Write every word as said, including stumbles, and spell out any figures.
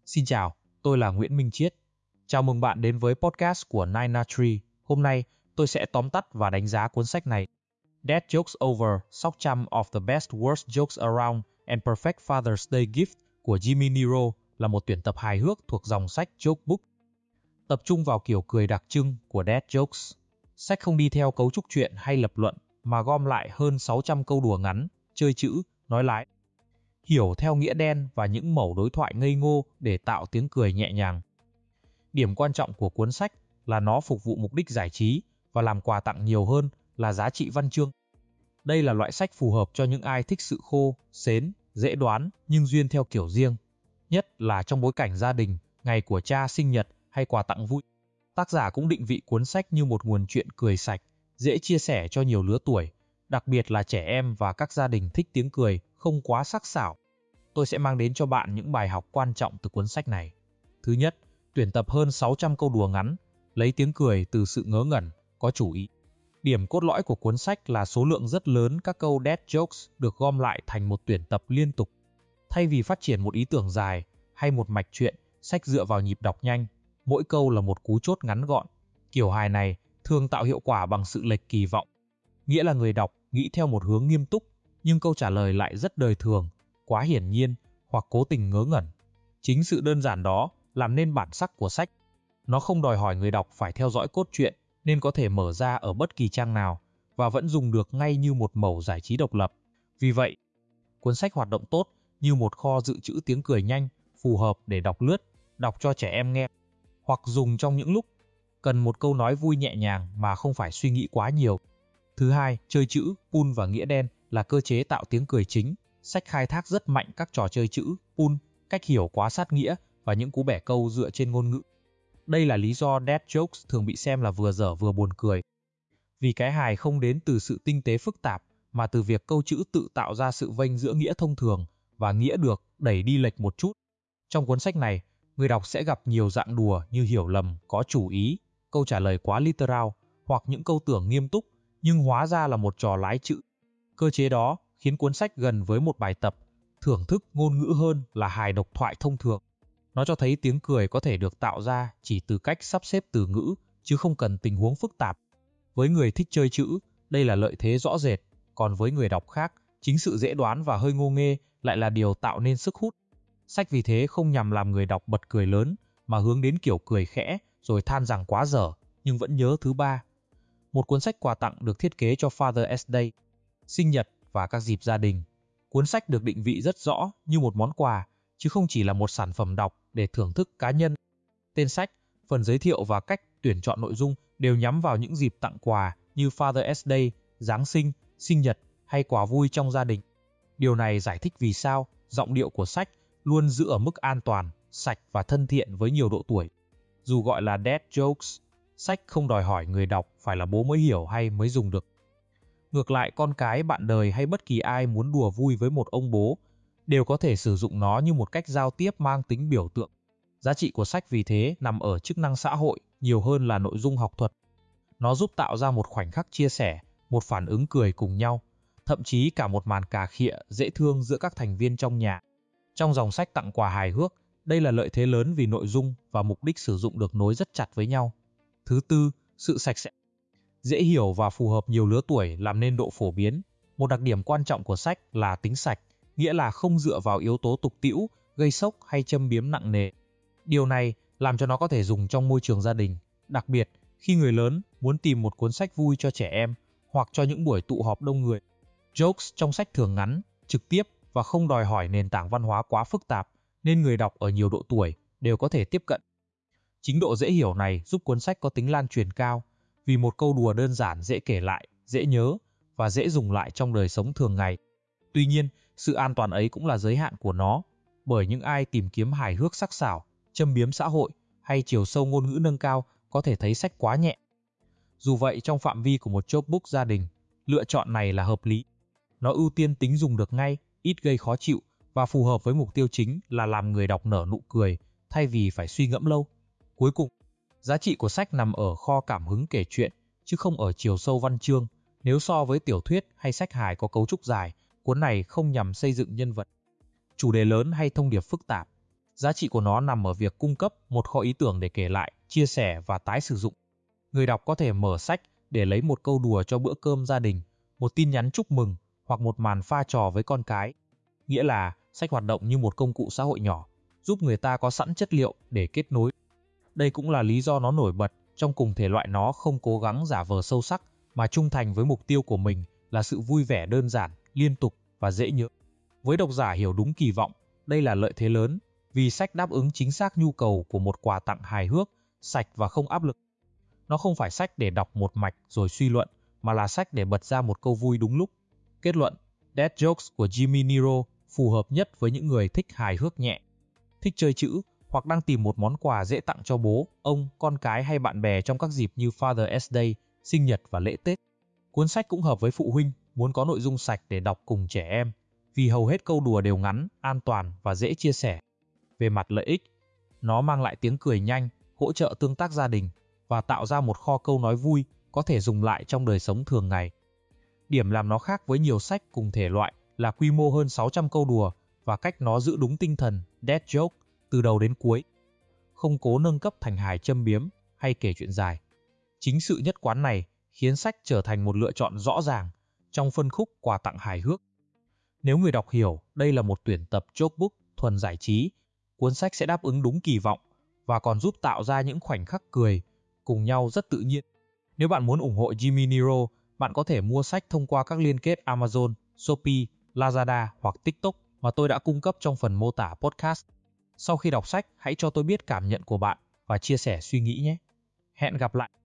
Xin chào, tôi là Nguyễn Minh Chiết. Chào mừng bạn đến với podcast của Nine Tree. Hôm nay, tôi sẽ tóm tắt và đánh giá cuốn sách này. Dad Jokes Over, Sóc-Trăm of the Best Worst Jokes Around and Perfect Father's Day Gift của Jimmy Nero là một tuyển tập hài hước thuộc dòng sách Joke Book. Tập trung vào kiểu cười đặc trưng của Dad Jokes. Sách không đi theo cấu trúc truyện hay lập luận, mà gom lại hơn sáu trăm câu đùa ngắn, chơi chữ, nói lái, hiểu theo nghĩa đen và những mẩu đối thoại ngây ngô để tạo tiếng cười nhẹ nhàng. Điểm quan trọng của cuốn sách là nó phục vụ mục đích giải trí và làm quà tặng nhiều hơn là giá trị văn chương. Đây là loại sách phù hợp cho những ai thích sự khô, sến, dễ đoán nhưng duyên theo kiểu riêng, nhất là trong bối cảnh gia đình, ngày của cha sinh nhật hay quà tặng vui. Tác giả cũng định vị cuốn sách như một nguồn truyện cười sạch, dễ chia sẻ cho nhiều lứa tuổi, đặc biệt là trẻ em và các gia đình thích tiếng cười không quá sắc sảo. Tôi sẽ mang đến cho bạn những bài học quan trọng từ cuốn sách này. Thứ nhất, tuyển tập hơn sáu trăm câu đùa ngắn, lấy tiếng cười từ sự ngớ ngẩn, có chủ ý. Điểm cốt lõi của cuốn sách là số lượng rất lớn các câu dad jokes được gom lại thành một tuyển tập liên tục. Thay vì phát triển một ý tưởng dài hay một mạch truyện, sách dựa vào nhịp đọc nhanh, mỗi câu là một cú chốt ngắn gọn. Kiểu hài này thường tạo hiệu quả bằng sự lệch kỳ vọng. Nghĩa là người đọc nghĩ theo một hướng nghiêm túc, nhưng câu trả lời lại rất đời thường, quá hiển nhiên hoặc cố tình ngớ ngẩn. Chính sự đơn giản đó làm nên bản sắc của sách. Nó không đòi hỏi người đọc phải theo dõi cốt truyện, nên có thể mở ra ở bất kỳ trang nào và vẫn dùng được ngay như một mẩu giải trí độc lập. Vì vậy, cuốn sách hoạt động tốt như một kho dự trữ tiếng cười nhanh, phù hợp để đọc lướt, đọc cho trẻ em nghe, hoặc dùng trong những lúc cần một câu nói vui nhẹ nhàng mà không phải suy nghĩ quá nhiều. Thứ hai, chơi chữ, pun và nghĩa đen là cơ chế tạo tiếng cười chính. Sách khai thác rất mạnh các trò chơi chữ, pun, cách hiểu quá sát nghĩa và những cú bẻ câu dựa trên ngôn ngữ. Đây là lý do dad jokes thường bị xem là vừa dở vừa buồn cười. Vì cái hài không đến từ sự tinh tế phức tạp, mà từ việc câu chữ tự tạo ra sự vênh giữa nghĩa thông thường và nghĩa được đẩy đi lệch một chút. Trong cuốn sách này, người đọc sẽ gặp nhiều dạng đùa như hiểu lầm, có chủ ý, câu trả lời quá literal, hoặc những câu tưởng nghiêm túc, nhưng hóa ra là một trò lái chữ. Cơ chế đó khiến cuốn sách gần với một bài tập, thưởng thức ngôn ngữ hơn là hài độc thoại thông thường. Nó cho thấy tiếng cười có thể được tạo ra chỉ từ cách sắp xếp từ ngữ, chứ không cần tình huống phức tạp. Với người thích chơi chữ, đây là lợi thế rõ rệt, còn với người đọc khác, chính sự dễ đoán và hơi ngô nghê lại là điều tạo nên sức hút. Sách vì thế không nhằm làm người đọc bật cười lớn, mà hướng đến kiểu cười khẽ, rồi than rằng quá dở, nhưng vẫn nhớ thứ ba. Một cuốn sách quà tặng được thiết kế cho Father's Day, sinh nhật và các dịp gia đình. Cuốn sách được định vị rất rõ như một món quà, chứ không chỉ là một sản phẩm đọc để thưởng thức cá nhân. Tên sách, phần giới thiệu và cách tuyển chọn nội dung đều nhắm vào những dịp tặng quà như Father's Day, Giáng sinh, sinh nhật hay quà vui trong gia đình. Điều này giải thích vì sao giọng điệu của sách luôn giữ ở mức an toàn, sạch và thân thiện với nhiều độ tuổi. Dù gọi là dad jokes, sách không đòi hỏi người đọc phải là bố mới hiểu hay mới dùng được. Ngược lại, con cái, bạn đời hay bất kỳ ai muốn đùa vui với một ông bố đều có thể sử dụng nó như một cách giao tiếp mang tính biểu tượng. Giá trị của sách vì thế nằm ở chức năng xã hội nhiều hơn là nội dung học thuật. Nó giúp tạo ra một khoảnh khắc chia sẻ, một phản ứng cười cùng nhau, thậm chí cả một màn cà khịa dễ thương giữa các thành viên trong nhà. Trong dòng sách tặng quà hài hước, đây là lợi thế lớn vì nội dung và mục đích sử dụng được nối rất chặt với nhau. Thứ tư, sự sạch sẽ. Dễ hiểu và phù hợp nhiều lứa tuổi làm nên độ phổ biến. Một đặc điểm quan trọng của sách là tính sạch, nghĩa là không dựa vào yếu tố tục tĩu, gây sốc hay châm biếm nặng nề. Điều này làm cho nó có thể dùng trong môi trường gia đình, đặc biệt khi người lớn muốn tìm một cuốn sách vui cho trẻ em hoặc cho những buổi tụ họp đông người. Jokes trong sách thường ngắn, trực tiếp và không đòi hỏi nền tảng văn hóa quá phức tạp, nên người đọc ở nhiều độ tuổi đều có thể tiếp cận. Chính độ dễ hiểu này giúp cuốn sách có tính lan truyền cao, vì một câu đùa đơn giản dễ kể lại, dễ nhớ và dễ dùng lại trong đời sống thường ngày. Tuy nhiên, sự an toàn ấy cũng là giới hạn của nó, bởi những ai tìm kiếm hài hước sắc sảo, châm biếm xã hội hay chiều sâu ngôn ngữ nâng cao có thể thấy sách quá nhẹ. Dù vậy, trong phạm vi của một joke book gia đình, lựa chọn này là hợp lý. Nó ưu tiên tính dùng được ngay, ít gây khó chịu và phù hợp với mục tiêu chính là làm người đọc nở nụ cười thay vì phải suy ngẫm lâu. Cuối cùng, giá trị của sách nằm ở kho cảm hứng kể chuyện, chứ không ở chiều sâu văn chương. Nếu so với tiểu thuyết hay sách hài có cấu trúc dài, cuốn này không nhằm xây dựng nhân vật, chủ đề lớn hay thông điệp phức tạp. Giá trị của nó nằm ở việc cung cấp một kho ý tưởng để kể lại, chia sẻ và tái sử dụng. Người đọc có thể mở sách để lấy một câu đùa cho bữa cơm gia đình, một tin nhắn chúc mừng hoặc một màn pha trò với con cái. Nghĩa là sách hoạt động như một công cụ xã hội nhỏ, giúp người ta có sẵn chất liệu để kết nối. Đây cũng là lý do nó nổi bật trong cùng thể loại. Nó không cố gắng giả vờ sâu sắc mà trung thành với mục tiêu của mình là sự vui vẻ đơn giản, liên tục và dễ nhớ. Với độc giả hiểu đúng kỳ vọng, đây là lợi thế lớn vì sách đáp ứng chính xác nhu cầu của một quà tặng hài hước, sạch và không áp lực. Nó không phải sách để đọc một mạch rồi suy luận, mà là sách để bật ra một câu vui đúng lúc. Kết luận, Dad Jokes của Jimmy Nero phù hợp nhất với những người thích hài hước nhẹ, thích chơi chữ hoặc đang tìm một món quà dễ tặng cho bố, ông, con cái hay bạn bè trong các dịp như Father's Day, sinh nhật và lễ Tết. Cuốn sách cũng hợp với phụ huynh muốn có nội dung sạch để đọc cùng trẻ em, vì hầu hết câu đùa đều ngắn, an toàn và dễ chia sẻ. Về mặt lợi ích, nó mang lại tiếng cười nhanh, hỗ trợ tương tác gia đình và tạo ra một kho câu nói vui có thể dùng lại trong đời sống thường ngày. Điểm làm nó khác với nhiều sách cùng thể loại là quy mô hơn sáu trăm câu đùa và cách nó giữ đúng tinh thần dad joke từ đầu đến cuối, không cố nâng cấp thành hài châm biếm hay kể chuyện dài. Chính sự nhất quán này khiến sách trở thành một lựa chọn rõ ràng trong phân khúc quà tặng hài hước. Nếu người đọc hiểu đây là một tuyển tập joke book thuần giải trí, cuốn sách sẽ đáp ứng đúng kỳ vọng và còn giúp tạo ra những khoảnh khắc cười cùng nhau rất tự nhiên. Nếu bạn muốn ủng hộ Jimmy Nero, bạn có thể mua sách thông qua các liên kết Amazon, Shopee, Lazada hoặc TikTok mà tôi đã cung cấp trong phần mô tả podcast. Sau khi đọc sách, hãy cho tôi biết cảm nhận của bạn và chia sẻ suy nghĩ nhé. Hẹn gặp lại!